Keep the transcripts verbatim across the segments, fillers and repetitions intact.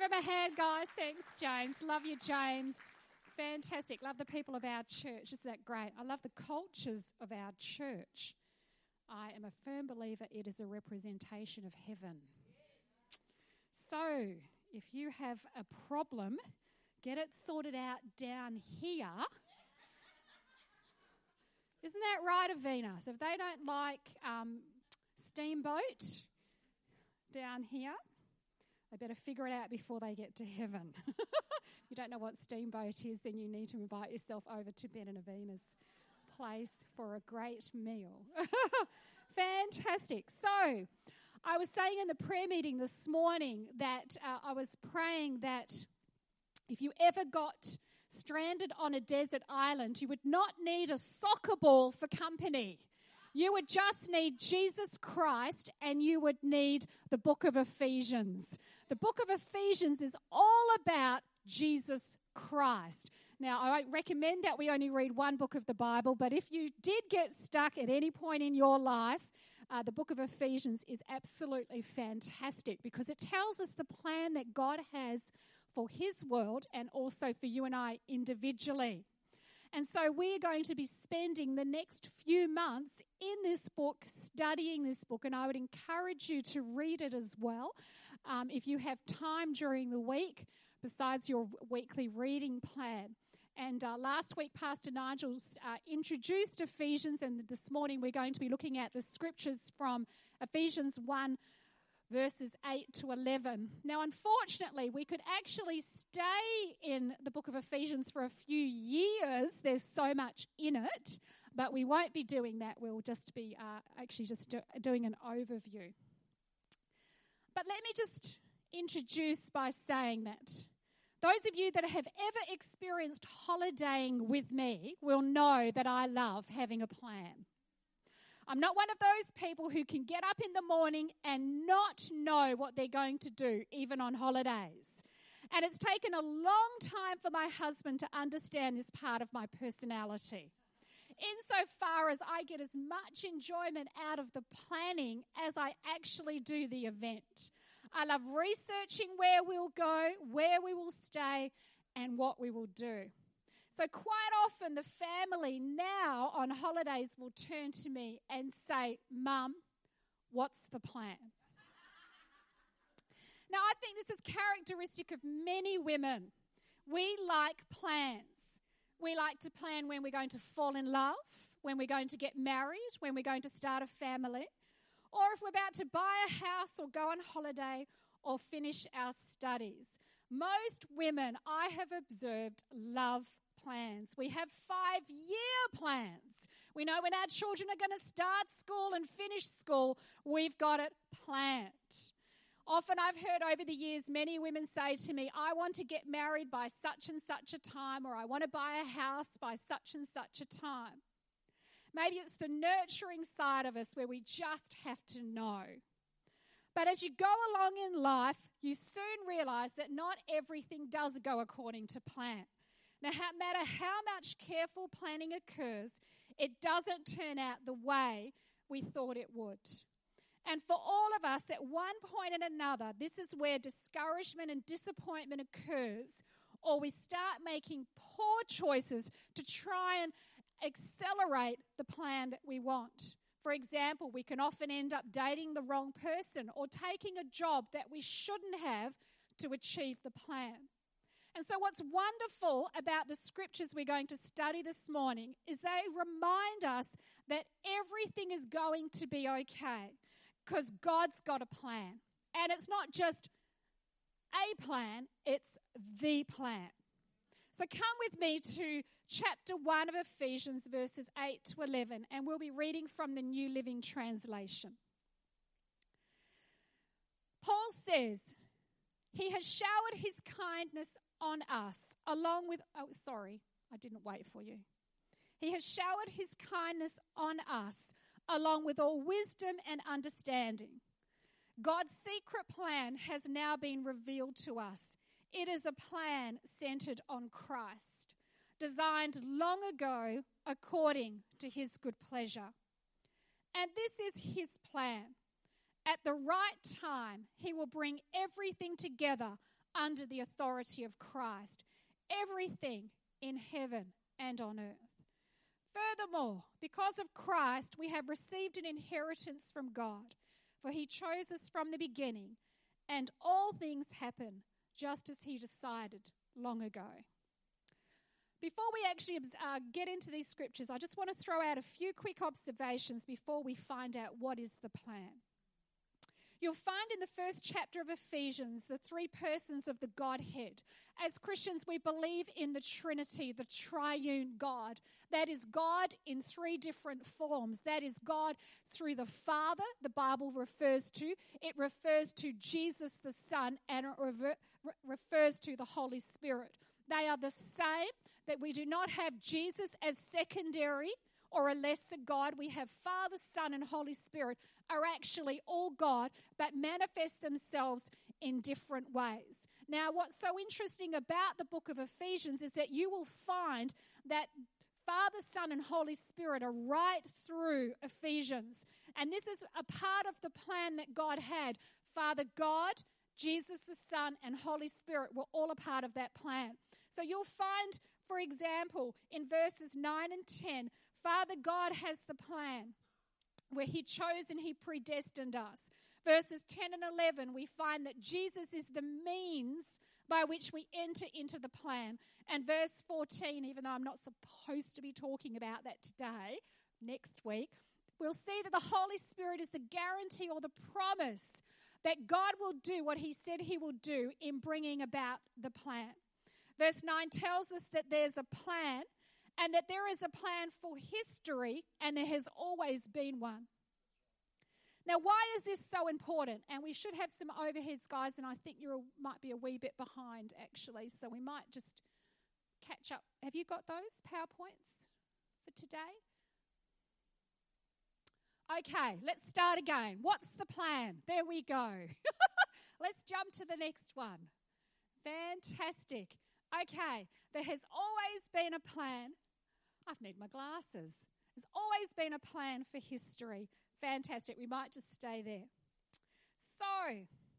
Give him a hand, guys. Thanks, James. Love you, James. Fantastic. Love the people of our church. Isn't that great? I love the cultures of our church. I am a firm believer it is a representation of heaven. So, if you have a problem, get it sorted out down here. Isn't that right, Avina? So if they don't like um, Steamboat down here, they better figure it out before they get to heaven. If you don't know what Steamboat is, then you need to invite yourself over to Ben and Avina's place for a great meal. Fantastic. So, I was saying in the prayer meeting this morning that uh, I was praying that if you ever got stranded on a desert island, you would not need a soccer ball for company. You would just need Jesus Christ, and you would need the book of Ephesians. The book of Ephesians is all about Jesus Christ. Now, I recommend that we only read one book of the Bible, but if you did get stuck at any point in your life, uh, the book of Ephesians is absolutely fantastic because it tells us the plan that God has for his world and also for you and I individually. And so we're going to be spending the next few months in this book, studying this book, and I would encourage you to read it as well. Um, if you have time during the week, besides your weekly reading plan. And uh, last week, Pastor Nigel uh, introduced Ephesians, and this morning we're going to be looking at the scriptures from Ephesians one, verses eight to eleven. Now, unfortunately, we could actually stay in the book of Ephesians for a few years. There's so much in it, but we won't be doing that. We'll just be uh, actually just do, doing an overview. But let me just introduce by saying that those of you that have ever experienced holidaying with me will know that I love having a plan. I'm not one of those people who can get up in the morning and not know what they're going to do, even on holidays. And it's taken a long time for my husband to understand this part of my personality. Insofar as I get as much enjoyment out of the planning as I actually do the event. I love researching where we'll go, where we will stay, and what we will do. So quite often the family now on holidays will turn to me and say, Mum, what's the plan? Now, I think this is characteristic of many women. We like plans. We like to plan when we're going to fall in love, when we're going to get married, when we're going to start a family, or if we're about to buy a house or go on holiday or finish our studies. Most women, I have observed, love plans. We have five-year plans. We know when our children are going to start school and finish school, we've got it planned. Often I've heard over the years many women say to me, I want to get married by such and such a time, or I want to buy a house by such and such a time. Maybe it's the nurturing side of us where we just have to know. But as you go along in life, you soon realize that not everything does go according to plan. No matter how much careful planning occurs, it doesn't turn out the way we thought it would. And for all of us, at one point and another, this is where discouragement and disappointment occurs, or we start making poor choices to try and accelerate the plan that we want. For example, we can often end up dating the wrong person or taking a job that we shouldn't have to achieve the plan. And so what's wonderful about the scriptures we're going to study this morning is they remind us that everything is going to be okay because God's got a plan. And it's not just a plan, it's the plan. So come with me to chapter one of Ephesians, verses eight to eleven, and we'll be reading from the New Living Translation. Paul says, he has showered his kindness on us, along with, oh, sorry, I didn't wait for you. He has showered his kindness on us, along with all wisdom and understanding. God's secret plan has now been revealed to us. It is a plan centered on Christ, designed long ago according to his good pleasure. And this is his plan. At the right time, he will bring everything together under the authority of Christ. Everything in heaven and on earth. Furthermore, because of Christ, we have received an inheritance from God, for he chose us from the beginning, and all things happen just as he decided long ago. Before we actually uh, get into these scriptures, I just want to throw out a few quick observations before we find out what is the plan. You'll find in the first chapter of Ephesians the three persons of the Godhead. As Christians, we believe in the Trinity, the triune God. That is God in three different forms. That is God through the Father, the Bible refers to. It refers to Jesus the Son, and it rever- re- refers to the Holy Spirit. They are the same, that we do not have Jesus as secondary or a lesser God. We have Father, Son, and Holy Spirit are actually all God, but manifest themselves in different ways. Now, what's so interesting about the book of Ephesians is that you will find that Father, Son, and Holy Spirit are right through Ephesians. And this is a part of the plan that God had. Father God, Jesus the Son, and Holy Spirit were all a part of that plan. So you'll find, for example, in verses nine and ten, Father God has the plan where he chose and he predestined us. Verses ten and eleven, we find that Jesus is the means by which we enter into the plan. And verse fourteen, even though I'm not supposed to be talking about that today, next week, we'll see that the Holy Spirit is the guarantee or the promise that God will do what he said he will do in bringing about the plan. Verse nine tells us that there's a plan, and that there is a plan for history, and there has always been one. Now, why is this so important? And we should have some overheads, guys, and I think you might be a wee bit behind, actually, so we might just catch up. Have you got those PowerPoints for today? Okay, let's start again. What's the plan? There we go. Let's jump to the next one. Fantastic. Okay, there has always been a plan. I need my glasses. There's always been a plan for history. Fantastic. We might just stay there. So,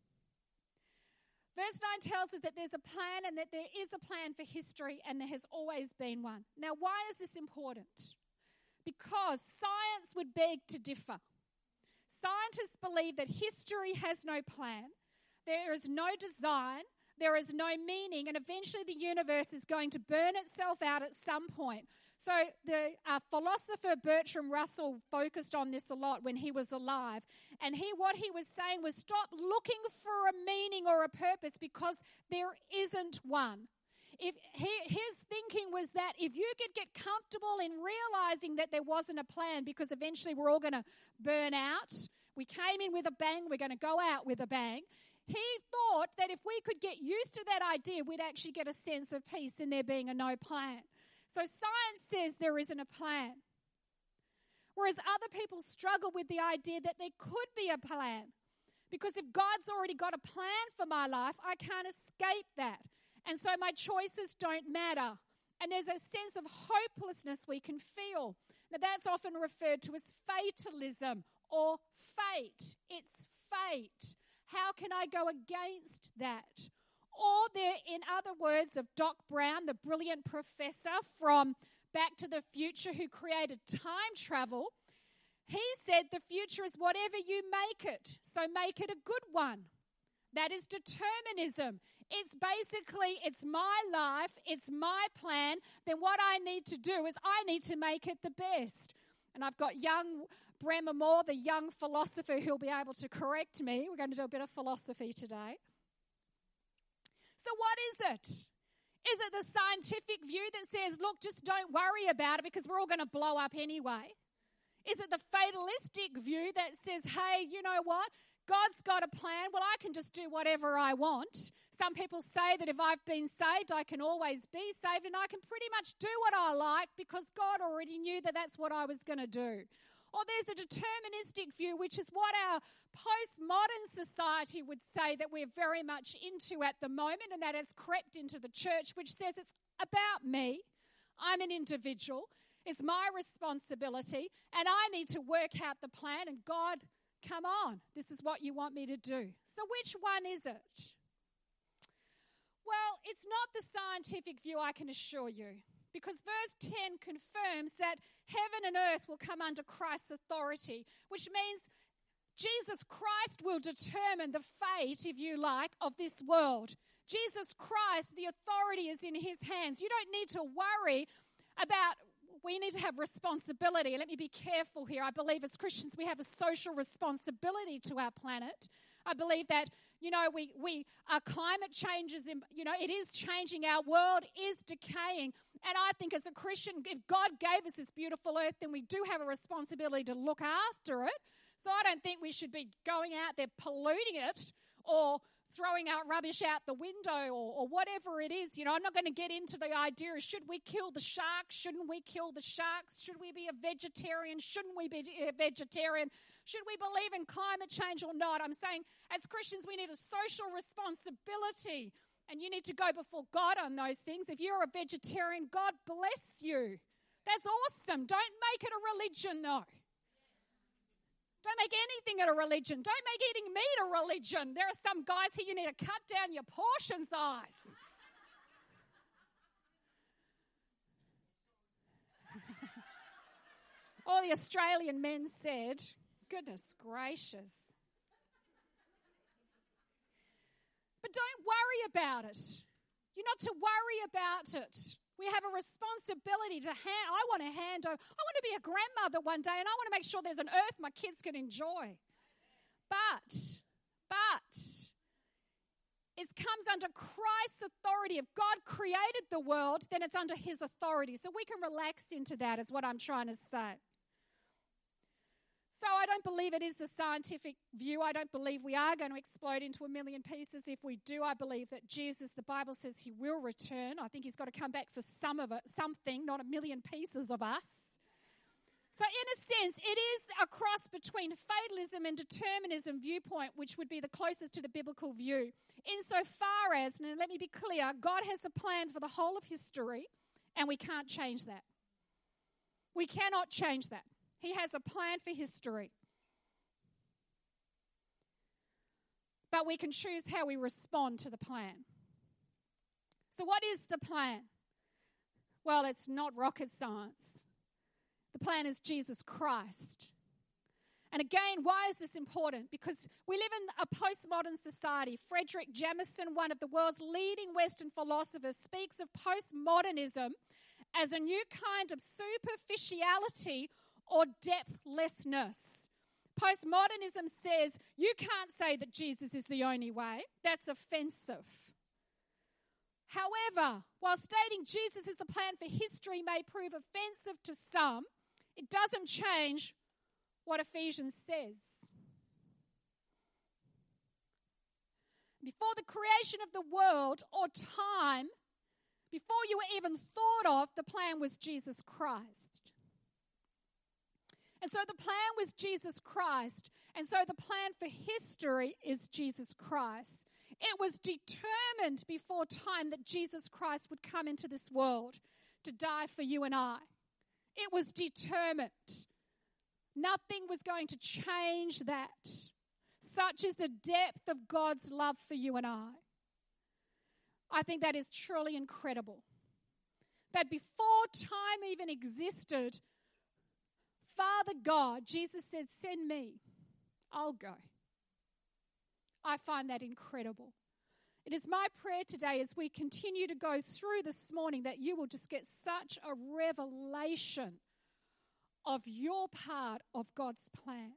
verse nine tells us that there's a plan and that there is a plan for history, and there has always been one. Now, why is this important? Because science would beg to differ. Scientists believe that history has no plan, there is no design, there is no meaning, and eventually the universe is going to burn itself out at some point. So the uh, philosopher Bertrand Russell focused on this a lot when he was alive. And he, what he was saying was, stop looking for a meaning or a purpose, because there isn't one. If he, his thinking was that if you could get comfortable in realizing that there wasn't a plan, because eventually we're all going to burn out. We came in with a bang, we're going to go out with a bang. He thought that if we could get used to that idea, we'd actually get a sense of peace in there being a no plan. So science says there isn't a plan. Whereas other people struggle with the idea that there could be a plan. Because if God's already got a plan for my life, I can't escape that. And so my choices don't matter. And there's a sense of hopelessness we can feel. Now that's often referred to as fatalism or fate. It's fate. How can I go against that? Or there, in other words of Doc Brown, the brilliant professor from Back to the Future who created time travel, he said the future is whatever you make it, so make it a good one. That is determinism. It's basically, it's my life, it's my plan, then what I need to do is I need to make it the best. And I've got young Bremer Moore, the young philosopher, who'll be able to correct me. We're going to do a bit of philosophy today. So what is it? Is it the scientific view that says, look, just don't worry about it because we're all going to blow up anyway? Is it the fatalistic view that says, hey, you know what? God's got a plan. Well, I can just do whatever I want. Some people say that if I've been saved, I can always be saved, and I can pretty much do what I like because God already knew that that's what I was going to do. Or there's a deterministic view, which is what our postmodern society would say that we're very much into at the moment, and that has crept into the church, which says it's about me. I'm an individual. It's my responsibility, and I need to work out the plan, and God, come on, this is what you want me to do. So which one is it? it's not the scientific view, I can assure you, because verse ten confirms that heaven and earth will come under Christ's authority, which means Jesus Christ will determine the fate, if you like, of this world. Jesus Christ, the authority is in his hands. You don't need to worry about, we need to have responsibility. Let me be careful here. I believe as Christians we have a social responsibility to our planet. I believe that, you know, we, we our climate change is, you know, it is changing. Our world is decaying. And I think as a Christian, if God gave us this beautiful earth, then we do have a responsibility to look after it. So I don't think we should be going out there polluting it or throwing out rubbish out the window or, or whatever it is. You know, I'm not going to get into the idea of should we kill the sharks? Shouldn't we kill the sharks? Should we be a vegetarian? Shouldn't we be a vegetarian? Should we believe in climate change or not? I'm saying as Christians we need a social responsibility, and you need to go before God on those things. If you're a vegetarian, God bless you. That's awesome. Don't make it a religion though. Don't make anything a religion. Don't make eating meat a religion. There are some guys here, you need to cut down your portion size. All the Australian men said, goodness gracious. But don't worry about it. You're not to worry about it. We have a responsibility to hand, I want to hand over, I want to be a grandmother one day and I want to make sure there's an earth my kids can enjoy. But, but, it comes under Christ's authority. If God created the world, then it's under his authority. So we can relax into that is what I'm trying to say. So I don't believe it is the scientific view. I don't believe we are going to explode into a million pieces. If we do, I believe that Jesus, the Bible says he will return. I think he's got to come back for some of it, something, not a million pieces of us. So in a sense, it is a cross between fatalism and determinism viewpoint, which would be the closest to the biblical view. Insofar as, and let me be clear, God has a plan for the whole of history, and we can't change that. We cannot change that. He has a plan for history. But we can choose how we respond to the plan. So what is the plan? Well, it's not rocket science. The plan is Jesus Christ. And again, why is this important? Because we live in a postmodern society. Frederick Jameson, one of the world's leading Western philosophers, speaks of postmodernism as a new kind of superficiality or depthlessness. Postmodernism says you can't say that Jesus is the only way. That's offensive. However, while stating Jesus is the plan for history may prove offensive to some, it doesn't change what Ephesians says. Before the creation of the world or time, before you were even thought of, the plan was Jesus Christ. And so the plan was Jesus Christ. And so the plan for history is Jesus Christ. It was determined before time that Jesus Christ would come into this world to die for you and I. It was determined. Nothing was going to change that. Such is the depth of God's love for you and I. I think that is truly incredible. That before time even existed, Father God, Jesus said, send me, I'll go. I find that incredible. It is my prayer today as we continue to go through this morning that you will just get such a revelation of your part of God's plan.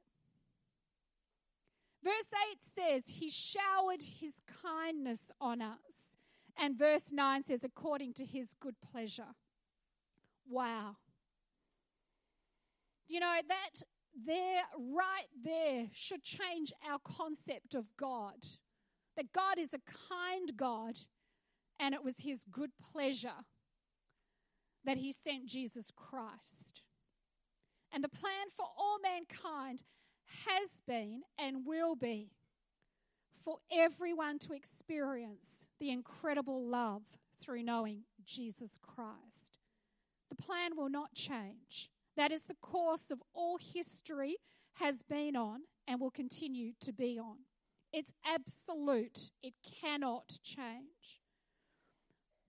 Verse eight says, he showered his kindness on us. And verse nine says, according to his good pleasure. Wow. You know, that there, right there, should change our concept of God. That God is a kind God, and it was his good pleasure that he sent Jesus Christ. And the plan for all mankind has been and will be for everyone to experience the incredible love through knowing Jesus Christ. The plan will not change. That is the course of all history has been on and will continue to be on. It's absolute. It cannot change.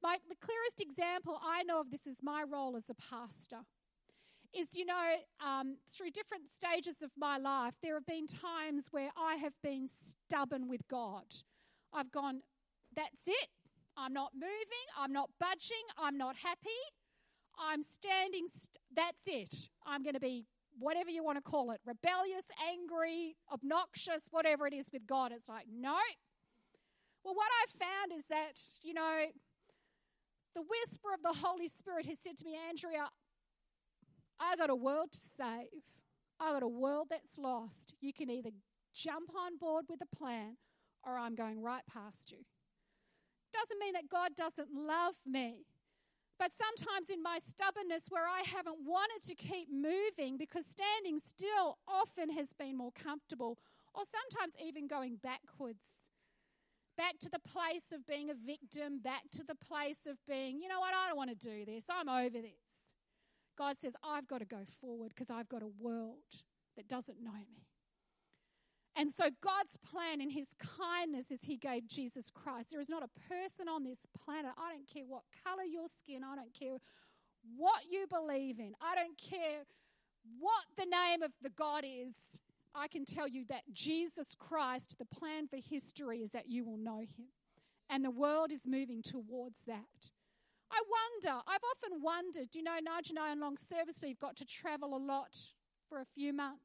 my, the clearest example I know of this is my role as a pastor. Is, you know, um, through different stages of my life, there have been times where I have been stubborn with God. I've gone, that's it. I'm not moving. I'm not budging. I'm not happy. I'm standing. St- that's it. I'm going to be whatever you want to call it, rebellious, angry, obnoxious, whatever it is with God. It's like, no. Well, what I've found is that, you know, the whisper of the Holy Spirit has said to me, Andrea, I got a world to save. I got a world that's lost. You can either jump on board with a plan or I'm going right past you. Doesn't mean that God doesn't love me. But sometimes in my stubbornness where I haven't wanted to keep moving because standing still often has been more comfortable, or sometimes even going backwards, back to the place of being a victim, back to the place of being, you know what, I don't want to do this. I'm over this. God says, I've got to go forward because I've got a world that doesn't know me. And so God's plan in his kindness is he gave Jesus Christ. There is not a person on this planet, I don't care what color your skin, I don't care what you believe in, I don't care what the name of the God is, I can tell you that Jesus Christ, the plan for history is that you will know him. And the world is moving towards that. I wonder, I've often wondered, you know, Nigel and I on long service leave got to travel a lot for a few months.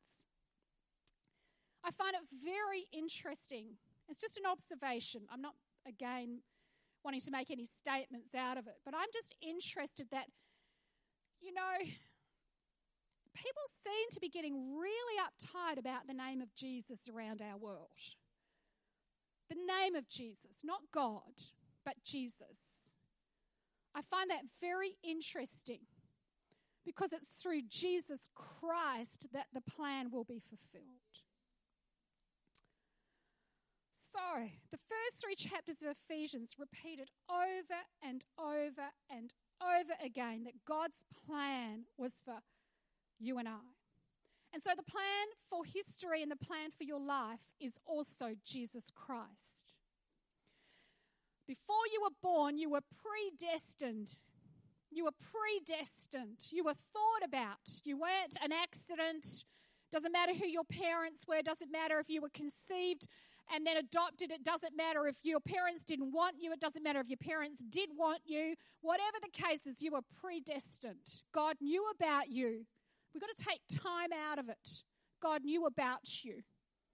I find it very interesting. It's just an observation. I'm not, again, wanting to make any statements out of it, but I'm just interested that, you know, people seem to be getting really uptight about the name of Jesus around our world. The name of Jesus, not God, but Jesus. I find that very interesting because it's through Jesus Christ that the plan will be fulfilled. So, the first three chapters of Ephesians repeated over and over and over again that God's plan was for you and I. And so the plan for history and the plan for your life is also Jesus Christ. Before you were born, you were predestined. You were predestined. You were thought about. You weren't an accident. Doesn't matter who your parents were. Doesn't matter if you were conceived and then adopted. It doesn't matter if your parents didn't want you. It doesn't matter if your parents did want you. Whatever the case is, you were predestined. God knew about you. We've got to take time out of it. God knew about you.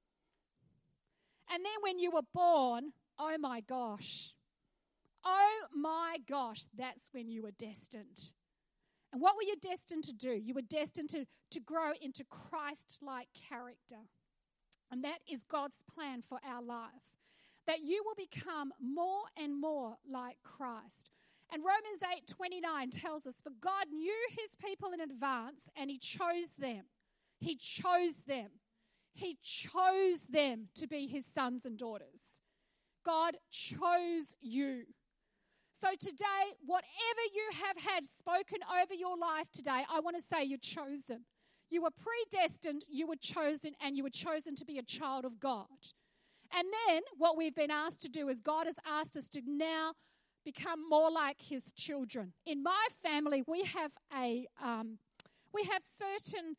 And then when you were born, oh my gosh. Oh my gosh, that's when you were destined. And what were you destined to do? You were destined to, to grow into Christ-like character. And that is God's plan for our life. That you will become more and more like Christ. And Romans eight twenty-nine tells us, for God knew his people in advance and he chose them. He chose them. He chose them to be his sons and daughters. God chose you. So today, whatever you have had spoken over your life today, I want to say you're chosen. You were predestined, you were chosen, and you were chosen to be a child of God. And then what we've been asked to do is God has asked us to now become more like his children. In my family, we have a um, we have certain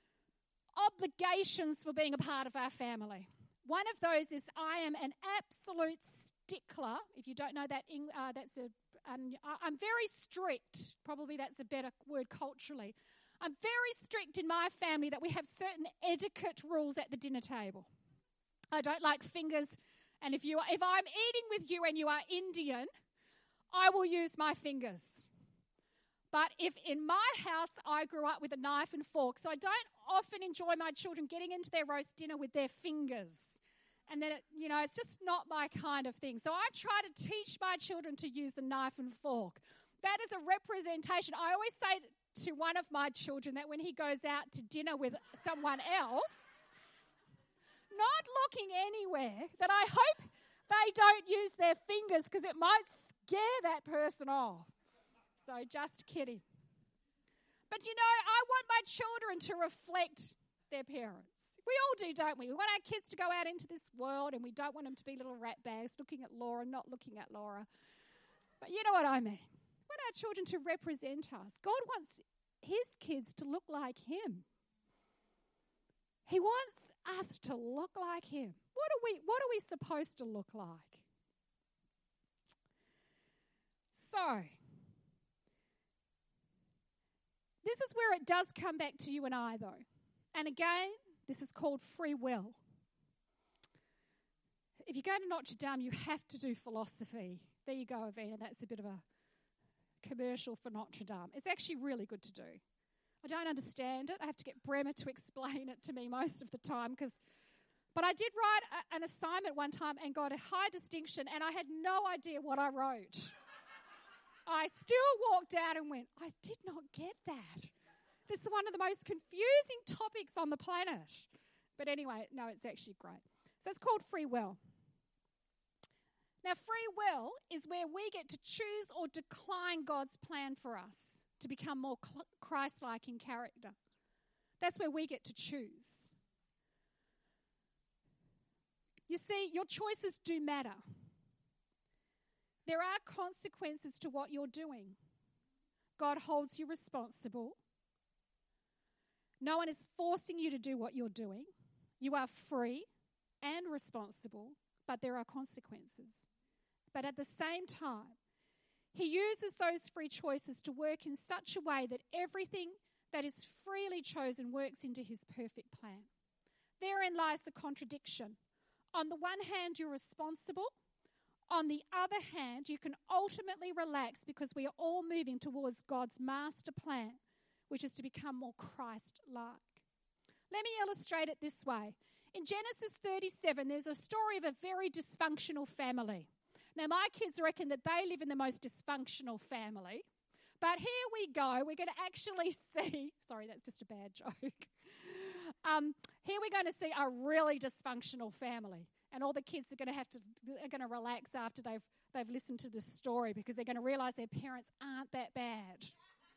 obligations for being a part of our family. One of those is I am an absolute stickler. If you don't know that, uh, that's a um, I'm very strict. Probably that's a better word culturally. I'm very strict in my family that we have certain etiquette rules at the dinner table. I don't like fingers, and if you if I'm eating with you and you are Indian, I will use my fingers. But if in my house I grew up with a knife and fork, so I don't often enjoy my children getting into their roast dinner with their fingers. And then, it, you know, it's just not my kind of thing. So I try to teach my children to use a knife and fork. That is a representation. I always say to one of my children that when he goes out to dinner with someone else, not looking anywhere, that I hope they don't use their fingers because it might scare that person off. So just kidding. But you know, I want my children to reflect their parents. We all do, don't we? We want our kids to go out into this world and we don't want them to be little rat bags looking at Laura, not looking at Laura. But you know what I mean. We want our children to represent us. God wants his kids to look like him. He wants us to look like him. What are we, what are we supposed to look like? So, this is where it does come back to you and I, though. And again, this is called free will. If you go to Notre Dame, you have to do philosophy. There you go, Avina. That's a bit of a commercial for Notre Dame. It's actually really good to do. I don't understand it. I have to get Bremer to explain it to me most of the time. Because, But I did write a, an assignment one time and got a high distinction, and I had no idea what I wrote. I still walked out and went, I did not get that. This is one of the most confusing topics on the planet. But anyway, no, it's actually great. So it's called free will. Now, free will is where we get to choose or decline God's plan for us to become more Christ-like in character. That's where we get to choose. You see, your choices do matter. There are consequences to what you're doing. God holds you responsible. No one is forcing you to do what you're doing. You are free and responsible, but there are consequences. But at the same time, he uses those free choices to work in such a way that everything that is freely chosen works into his perfect plan. Therein lies the contradiction. On the one hand, you're responsible. On the other hand, you can ultimately relax because we are all moving towards God's master plan, which is to become more Christ-like. Let me illustrate it this way. In Genesis thirty-seven, there's a story of a very dysfunctional family. Now, my kids reckon that they live in the most dysfunctional family. But here we go. We're going to actually see, sorry, that's just a bad joke. Um, here we're going to see a really dysfunctional family. And all the kids are going to have to, are going to relax after they've, they've listened to this story because they're going to realize their parents aren't that bad.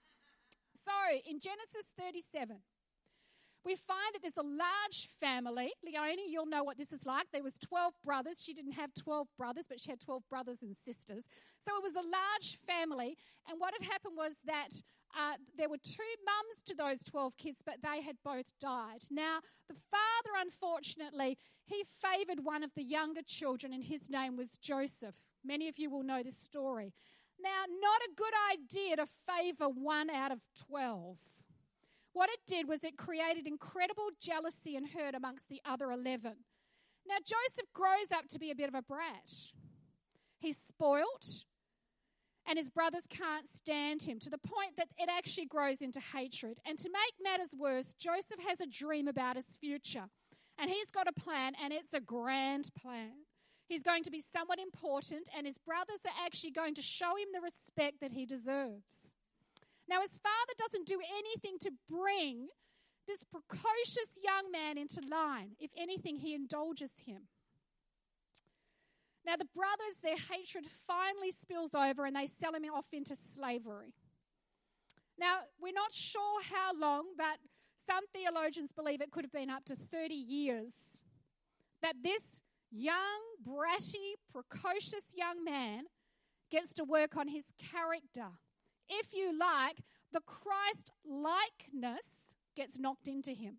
So, in Genesis thirty-seven, we find that there's a large family. Leonie, you'll know what this is like. There was twelve brothers. She didn't have twelve brothers, but she had twelve brothers and sisters. So it was a large family. And what had happened was that uh, there were two mums to those twelve kids, but they had both died. Now, the father, unfortunately, he favoured one of the younger children, and his name was Joseph. Many of you will know this story. Now, not a good idea to favour one out of twelve. What it did was it created incredible jealousy and hurt amongst the other eleven. Now, Joseph grows up to be a bit of a brat. He's spoilt, and his brothers can't stand him, to the point that it actually grows into hatred. And to make matters worse, Joseph has a dream about his future, and he's got a plan, and it's a grand plan. He's going to be somewhat important, and his brothers are actually going to show him the respect that he deserves. Now, his father doesn't do anything to bring this precocious young man into line. If anything, he indulges him. Now, the brothers, their hatred finally spills over and they sell him off into slavery. Now, we're not sure how long, but some theologians believe it could have been up to thirty years that this young, bratty, precocious young man gets to work on his character. If you like, the Christ-likeness gets knocked into him.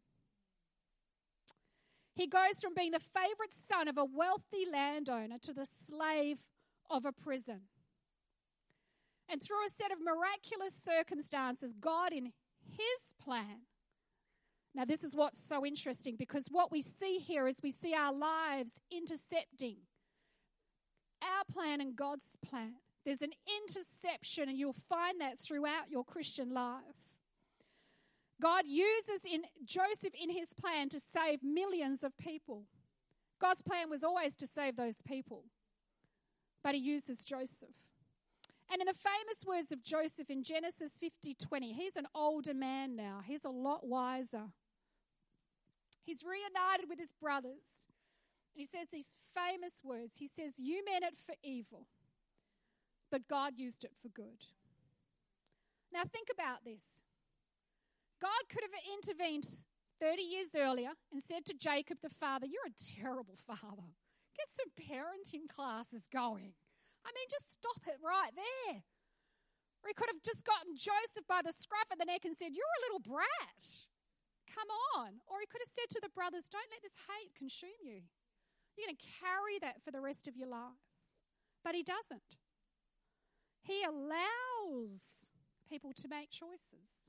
He goes from being the favourite son of a wealthy landowner to the slave of a prison. And through a set of miraculous circumstances, God in his plan. Now, this is what's so interesting, because what we see here is we see our lives intercepting our plan and God's plan. There's an interception, and you'll find that throughout your Christian life. God uses in Joseph in his plan to save millions of people. God's plan was always to save those people, but he uses Joseph. And in the famous words of Joseph in Genesis fifty twenty, he's an older man now. He's a lot wiser. He's reunited with his brothers. And he says these famous words. He says, "You meant it for evil, but God used it for good." Now think about this. God could have intervened thirty years earlier and said to Jacob the father, "You're a terrible father. Get some parenting classes going. I mean, just stop it right there. Or he could have just gotten Joseph by the scruff of the neck and said, you're a little brat. Come on. Or he could have said to the brothers, don't let this hate consume you. You're going to carry that for the rest of your life. But he doesn't. He allows people to make choices.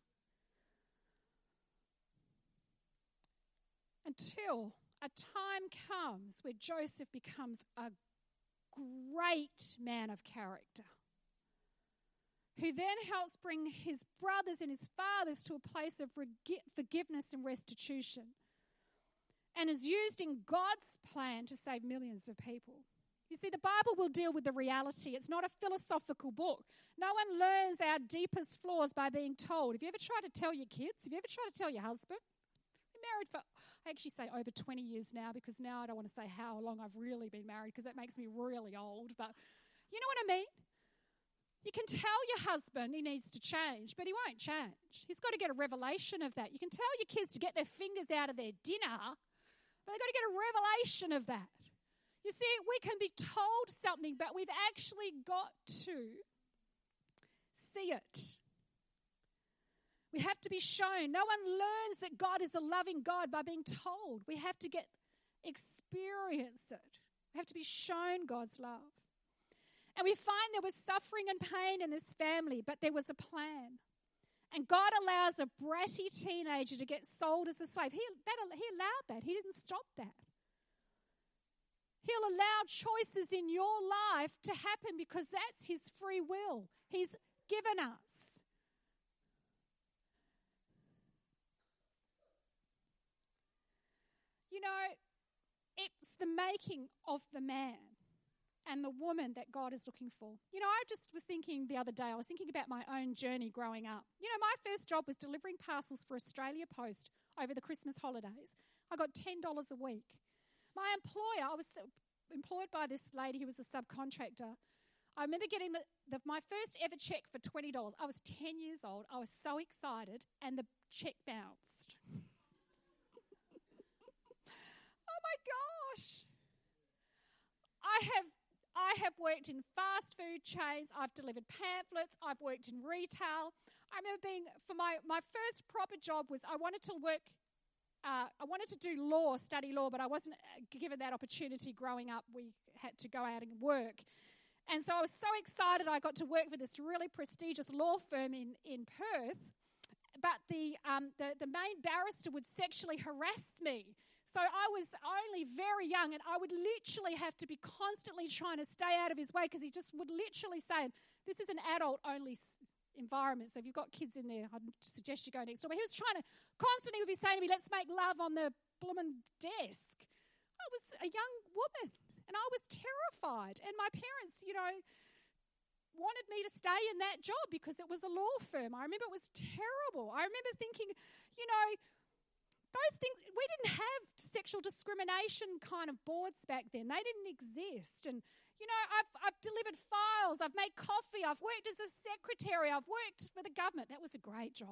Until a time comes where Joseph becomes a great man of character, who then helps bring his brothers and his fathers to a place of forgiveness and restitution, and is used in God's plan to save millions of people. You see, the Bible will deal with the reality. It's not a philosophical book. No one learns our deepest flaws by being told. Have you ever tried to tell your kids? Have you ever tried to tell your husband? Been married for, I actually say over twenty years now, because now I don't want to say how long I've really been married, because that makes me really old. But you know what I mean? You can tell your husband he needs to change, but he won't change. He's got to get a revelation of that. You can tell your kids to get their fingers out of their dinner, but they've got to get a revelation of that. You see, we can be told something, but we've actually got to see it. We have to be shown. No one learns that God is a loving God by being told. We have to get experience it. We have to be shown God's love. And we find there was suffering and pain in this family, but there was a plan. And God allows a bratty teenager to get sold as a slave. He, that, he allowed that. He didn't stop that. He'll allow choices in your life to happen because that's his free will. He's given us. You know, it's the making of the man and the woman that God is looking for. You know, I just was thinking the other day, I was thinking about my own journey growing up. You know, my first job was delivering parcels for Australia Post over the Christmas holidays. I got ten dollars a week. My employer, I was employed by this lady who was a subcontractor. I remember getting the, the, my first ever check for twenty dollars. I was ten years old. I was so excited, and the check bounced. Oh my gosh. I have I have worked in fast food chains. I've delivered pamphlets. I've worked in retail. I remember being, for my, my first proper job was I wanted to work Uh, I wanted to do law, study law, but I wasn't given that opportunity growing up. We had to go out and work. And so I was so excited I got to work for this really prestigious law firm in, in Perth. But the, um, the, the main barrister would sexually harass me. So I was only very young, and I would literally have to be constantly trying to stay out of his way because he just would literally say, this is an adult-only environment, so if you've got kids in there, I'd suggest you go next door. But he was trying to, constantly would be saying to me, let's make love on the bloomin' desk. I was a young woman, and I was terrified. And my parents, you know, wanted me to stay in that job because it was a law firm. I remember it was terrible. I remember thinking, you know, those things, we didn't have sexual discrimination kind of boards back then. They didn't exist. And you know, I've, I've delivered files, I've made coffee, I've worked as a secretary, I've worked for the government. That was a great job.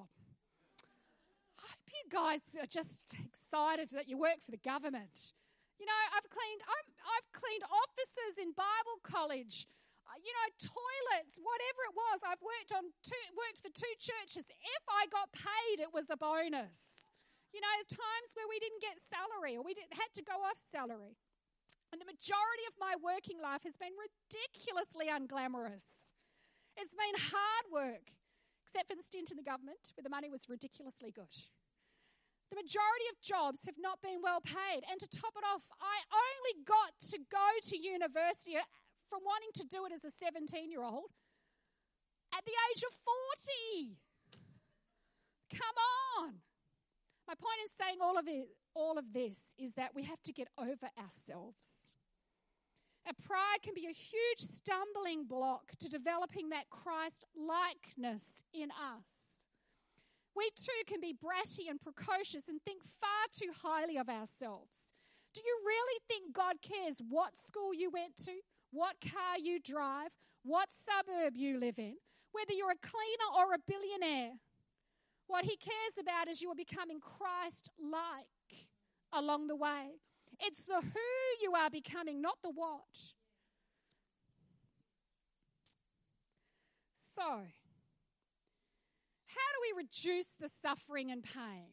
I hope you guys are just excited that you work for the government. You know, I've cleaned I'm, I've cleaned offices in Bible college, uh, you know, toilets, whatever it was. I've worked on two, worked for two churches. If I got paid, it was a bonus. You know, times where we didn't get salary or we didn't, had to go off salary. And the majority of my working life has been ridiculously unglamorous. It's been hard work, except for the stint in the government where the money was ridiculously good. The majority of jobs have not been well paid. And to top it off, I only got to go to university from wanting to do it as a seventeen-year-old at the age of forty. Come on. My point in saying all of it, all of this is that we have to get over ourselves. And pride can be a huge stumbling block to developing that Christ-likeness in us. We too can be bratty and precocious and think far too highly of ourselves. Do you really think God cares what school you went to, what car you drive, what suburb you live in, whether you're a cleaner or a billionaire? What he cares about is you are becoming Christ-like along the way. It's the who you are becoming, not the what. So, how do we reduce the suffering and pain?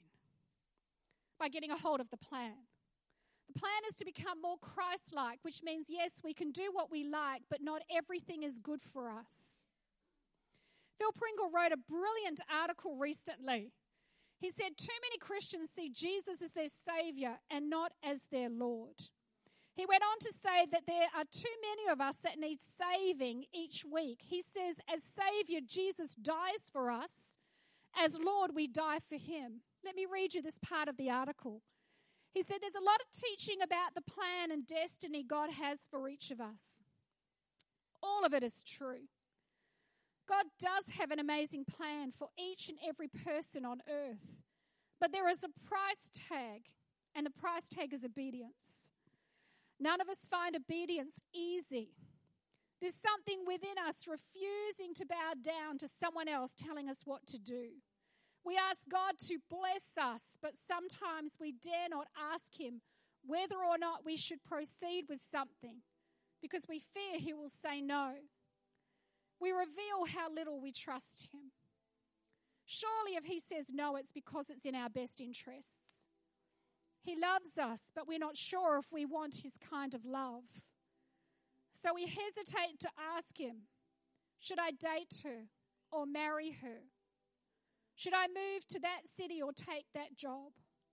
By getting a hold of the plan. The plan is to become more Christ-like, which means, yes, we can do what we like, but not everything is good for us. Phil Pringle wrote a brilliant article recently. He said, too many Christians see Jesus as their Saviour and not as their Lord. He went on to say that there are too many of us that need saving each week. He says, as Saviour, Jesus dies for us. As Lord, we die for him. Let me read you this part of the article. He said, there's a lot of teaching about the plan and destiny God has for each of us. All of it is true. God does have an amazing plan for each and every person on earth. But there is a price tag, and the price tag is obedience. None of us find obedience easy. There's something within us refusing to bow down to someone else telling us what to do. We ask God to bless us, but sometimes we dare not ask him whether or not we should proceed with something because we fear he will say no. We reveal how little we trust him. Surely if he says no, it's because it's in our best interests. He loves us, but we're not sure if we want his kind of love. So we hesitate to ask him, should I date her or marry her? Should I move to that city or take that job?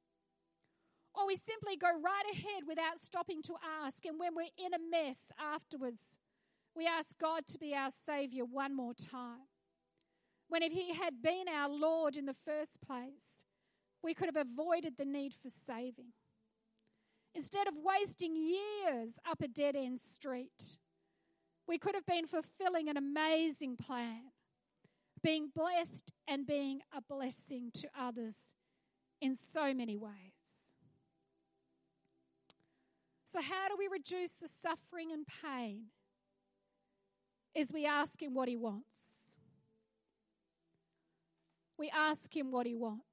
Or we simply go right ahead without stopping to ask, and when we're in a mess afterwards, we ask God to be our Saviour one more time. When if he had been our Lord in the first place, we could have avoided the need for saving. Instead of wasting years up a dead-end street, we could have been fulfilling an amazing plan, being blessed and being a blessing to others in so many ways. So how do we reduce the suffering and pain? Is we ask him what he wants. We ask him what he wants.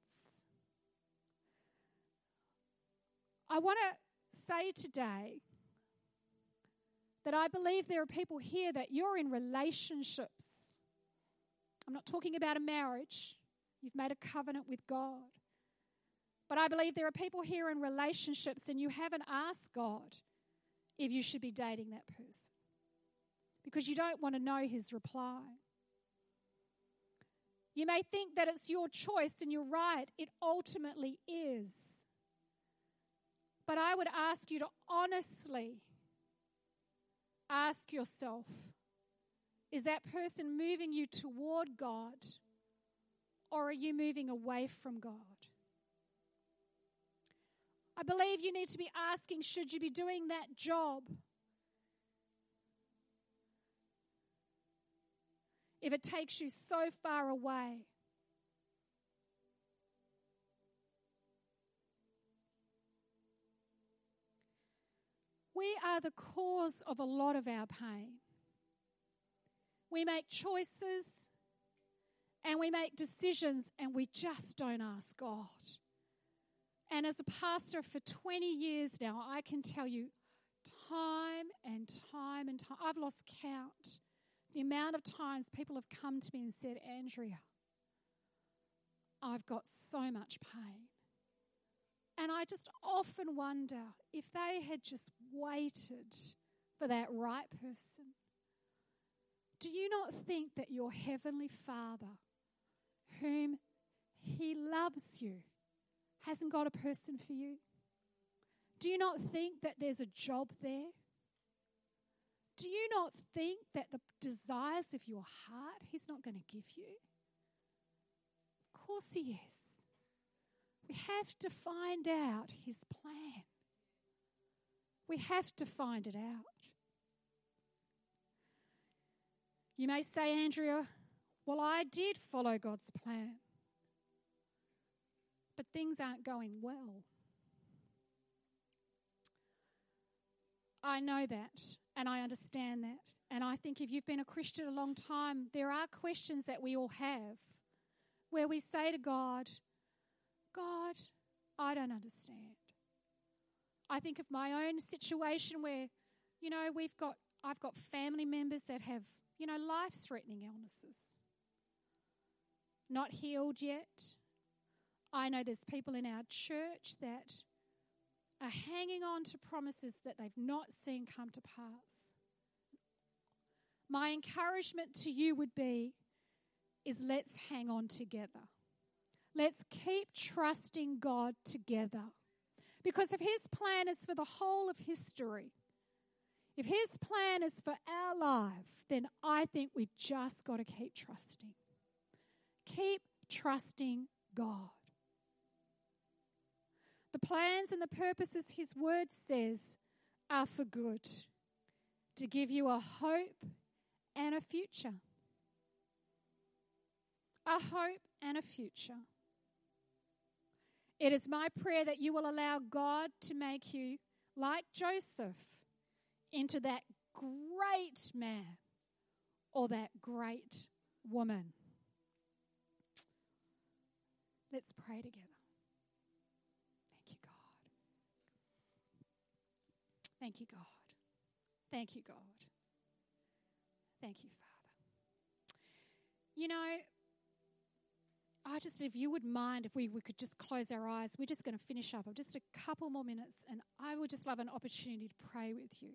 I want to say today that I believe there are people here that you're in relationships. I'm not talking about a marriage. You've made a covenant with God. But I believe there are people here in relationships and you haven't asked God if you should be dating that person because you don't want to know his reply. You may think that it's your choice, and you're right, it ultimately is. But I would ask you to honestly ask yourself, is that person moving you toward God, or are you moving away from God? I believe you need to be asking, should you be doing that job? If it takes you so far away. We are the cause of a lot of our pain. We make choices and we make decisions and we just don't ask God. And as a pastor for twenty years now, I can tell you time and time and time, I've lost count. The amount of times people have come to me and said, Andrea, I've got so much pain. And I just often wonder if they had just waited for that right person. Do you not think that your Heavenly Father, whom he loves you, hasn't got a person for you? Do you not think that there's a job there? Do you not think that the desires of your heart he's not going to give you? Of course he is. We have to find out his plan. We have to find it out. You may say, Andrea, well, I did follow God's plan, but things aren't going well. I know that. And I understand that. And I think if you've been a Christian a long time, there are questions that we all have where we say to God, God, I don't understand. I think of my own situation where, you know, we've got, I've got family members that have, you know, life-threatening illnesses. not healed yet. I know there's people in our church that are hanging on to promises that they've not seen come to pass. My encouragement to you would be, is let's hang on together. Let's keep trusting God together. Because if his plan is for the whole of history, if his plan is for our life, then I think we've just got to keep trusting. Keep trusting God. The plans and the purposes his word says are for good, to give you a hope and a future. A hope and a future. It is my prayer that you will allow God to make you, like Joseph, into that great man or that great woman. Let's pray together. Thank you, God. Thank you, God. Thank you, God. Thank you, Father. You know, I just, if you would mind, if we, we could just close our eyes. We're just going to finish up. Just a couple more minutes, and I would just love an opportunity to pray with you.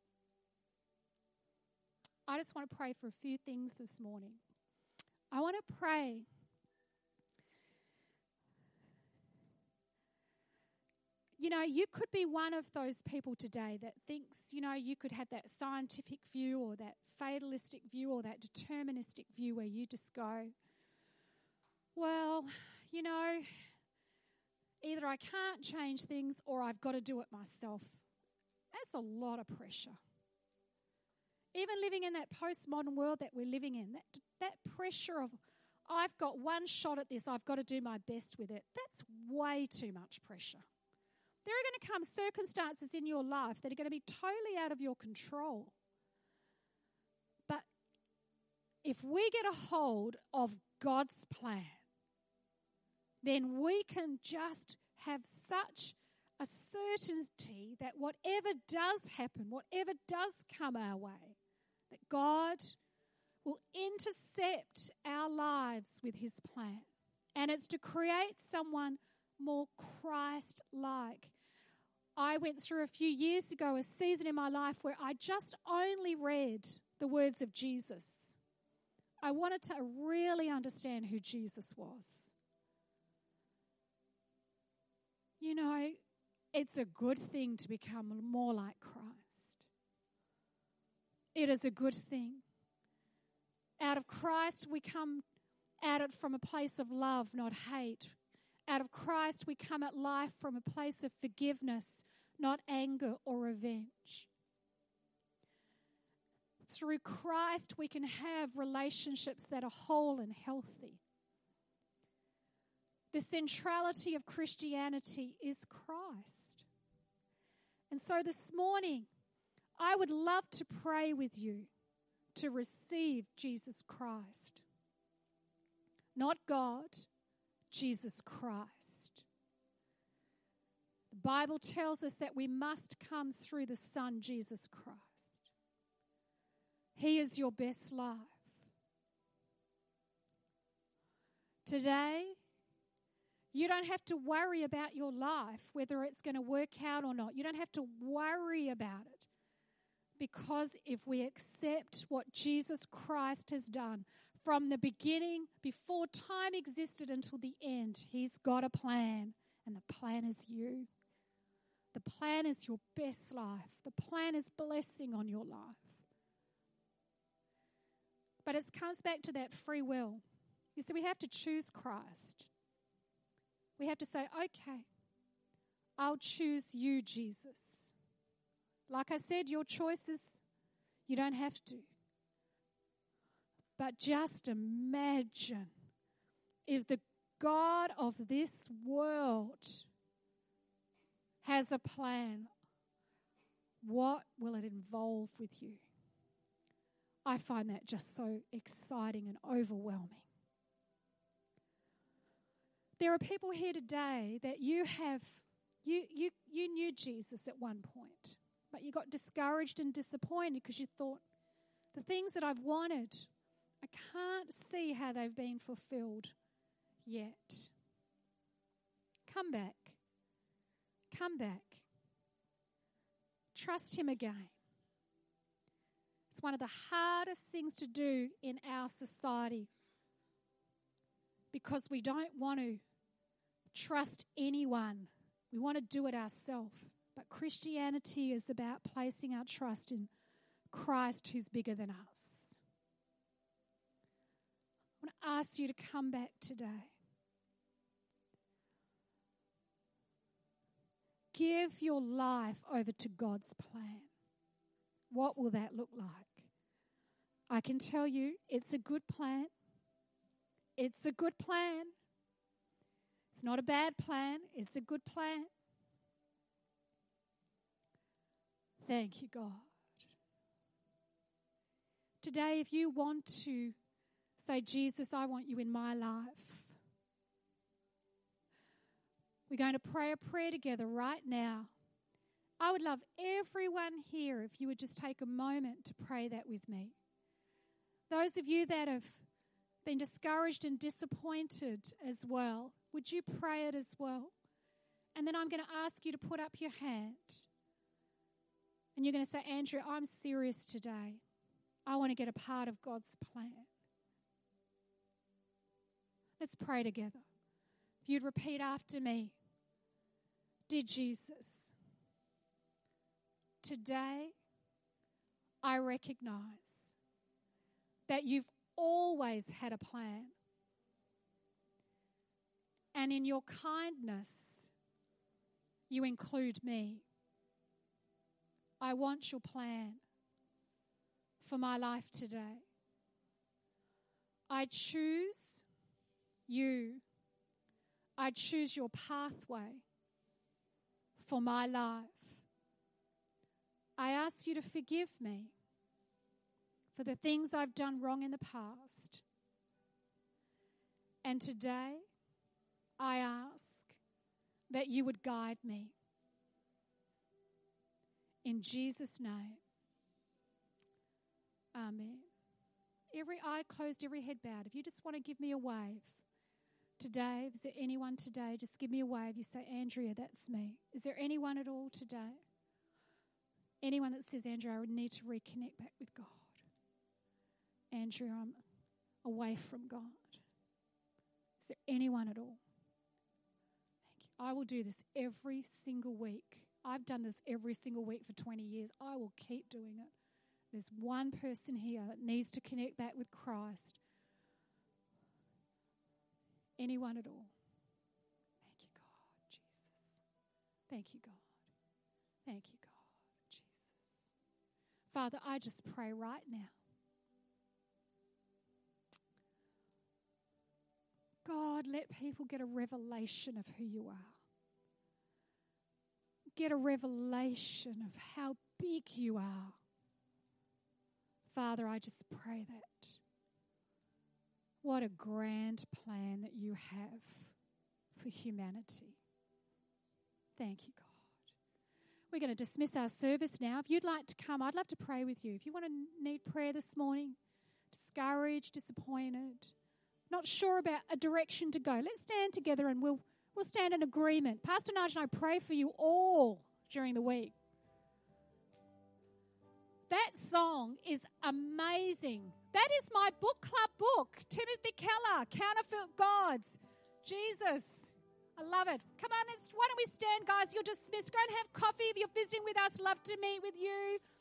I just want to pray for a few things this morning. I want to pray You know, you could be one of those people today that thinks, you know, you could have that scientific view or that fatalistic view or that deterministic view where you just go, well, you know, either I can't change things or I've got to do it myself. That's a lot of pressure. Even living in that postmodern world that we're living in, that that pressure of, I've got one shot at this, I've got to do my best with it, that's way too much pressure. There are going to come circumstances in your life that are going to be totally out of your control. But if we get a hold of God's plan, then we can just have such a certainty that whatever does happen, whatever does come our way, that God will intercept our lives with his plan. And it's to create someone more Christ-like. I went through a few years ago a season in my life where I just only read the words of Jesus. I wanted to really understand who Jesus was. You know, it's a good thing to become more like Christ. It is a good thing. Out of Christ, we come at it from a place of love, not hate. Out of Christ, we come at life from a place of forgiveness, not anger or revenge. Through Christ, we can have relationships that are whole and healthy. The centrality of Christianity is Christ. And so this morning, I would love to pray with you to receive Jesus Christ. Not God, Jesus Christ. The Bible tells us that we must come through the Son, Jesus Christ. He is your best life. Today, you don't have to worry about your life, whether it's going to work out or not. You don't have to worry about it. Because if we accept what Jesus Christ has done from the beginning, before time existed until the end, he's got a plan, and the plan is you. The plan is your best life. The plan is blessing on your life. But it comes back to that free will. You see, we have to choose Christ. We have to say, okay, I'll choose you, Jesus. Like I said, your choices, you don't have to. But just imagine if the God of this world has a plan, what will it involve with you? I find that just so exciting and overwhelming. There are people here today that you have, you you you knew Jesus at one point, but you got discouraged and disappointed because you thought, the things that I've wanted, I can't see how they've been fulfilled yet. Come back. Come back. Trust him again. It's one of the hardest things to do in our society because we don't want to trust anyone. We want to do it ourselves. But Christianity is about placing our trust in Christ who's bigger than us. I want to ask you to come back today. Give your life over to God's plan. What will that look like? I can tell you it's a good plan. It's a good plan. It's not a bad plan. It's a good plan. Thank you, God. Today, if you want to say, Jesus, I want you in my life, we're going to pray a prayer together right now. I would love everyone here if you would just take a moment to pray that with me. Those of you that have been discouraged and disappointed as well, would you pray it as well? And then I'm going to ask you to put up your hand. And you're going to say, Andrea, I'm serious today. I want to get a part of God's plan. Let's pray together. If you'd repeat after me. Dear Jesus, today I recognize that you've always had a plan. And in your kindness, you include me. I want your plan for my life today. I choose you. I choose your pathway for my life. I ask you to forgive me for the things I've done wrong in the past. And today, I ask that you would guide me. In Jesus' name, amen. Every eye closed, every head bowed. If you just want to give me a wave today, is there anyone today? Just give me a wave. You say, Andrea, that's me. Is there anyone at all today? Anyone that says, Andrea, I would need to reconnect back with God. Andrea, I'm away from God. Is there anyone at all? Thank you. I will do this every single week. I've done this every single week for twenty years. I will keep doing it. There's one person here that needs to connect back with Christ. Anyone at all? Thank you, God, Jesus. Thank you, God. Thank you, God, Jesus. Father, I just pray right now. God, let people get a revelation of who you are. Get a revelation of how big you are. Father, I just pray that. What a grand plan that you have for humanity. Thank you, God. We're going to dismiss our service now. If you'd like to come, I'd love to pray with you. If you want to need prayer this morning, discouraged, disappointed, not sure about a direction to go, let's stand together and we'll we'll stand in agreement. Pastor Nigel and I pray for you all during the week. That song is amazing. That is my book club book. Timothy Keller, Counterfeit Gods. Jesus, I love it. Come on, let's, why don't we stand, guys? You're dismissed. Go and have coffee if you're visiting with us. Love to meet with you.